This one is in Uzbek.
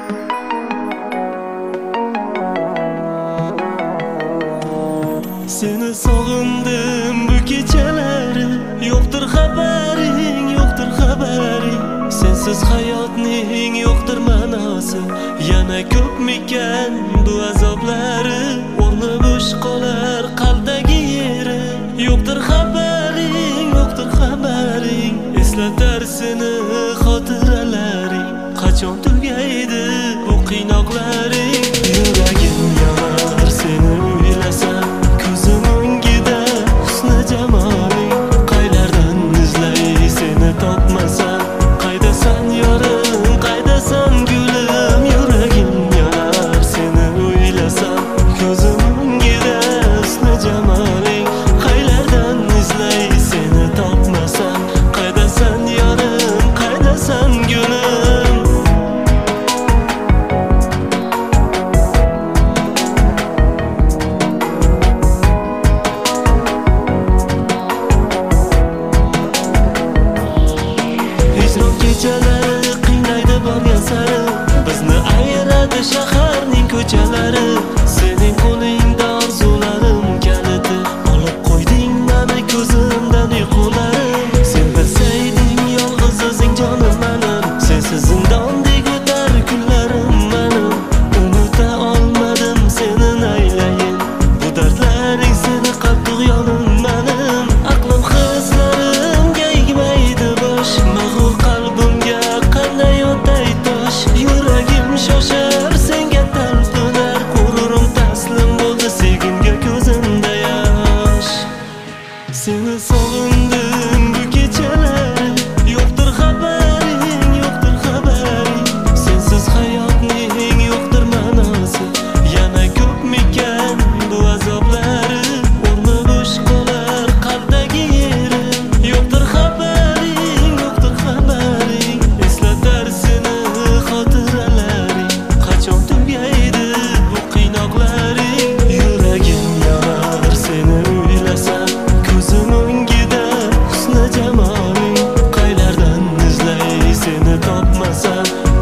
Seni sog'indim bu kechalari, yo'qdir xabaring, yo'qdir xabaring. Sensiz hayotning yo'qdir ma'nosi, yana ko'pmikan bu azoblari. O'rni bo'sh qolar qalbdagi yeri, yo'qdir xabaring, yo'qdir xabaring. Eslatar seni xotiralaring, qachon tugaydi bu qiynoqlaring. Yuragim yonar seni o'ylasam, ko'zim o'ngida husni jamoling. Qaylardan izlay seni topmasam, qaydasan yorim, qaydasan gulim. Yuragim yonar seni o'ylasam, ko'zim o'ngida husni jamoling. Qaylardan izlay seni topmasam, qaydasan yorim, qaydasan gulim. Hijron kechalari qiynaydi borgan sari, bizni ayiradi shaharning ko'chalari. Sening qo'lingda orzularim kaliti, olib qo'yding mani ko'zimdan uyqularim. Sen bilsayding yolg'iz o'zing jonim menim, sensiz zindondek o'tar kunlarim menim. Unuta olmadim seni aylayin, bu dardlaring seni qattiq yonim menim. Aqlim hislarimga yigmaydi bosh, mag'rur qalbimga qanday o'tay tosh. Yuragim shoshar senga talpinar, g'ururim taslim bo'ldi sevgimga ko'zimda yosh. Seni sog'indim bu kechalari, yo'qdir xabaring, yo'qdir xabaring. Sensiz hayotning yo'qdir ma'nosi, yana ko'pmikan bu azoblari. O'rni bo'sh qolar qalbdagi yeri, yo'qdir xabaring, yo'qdir xabaring. Eslatar seni xotiralaring, qachon tugaydi bu qiynoqlaring. Yuragim yonar seni o'ylasam, ko'zim o'ngida husni jamoling. Qaylardan izlay seni topmasam,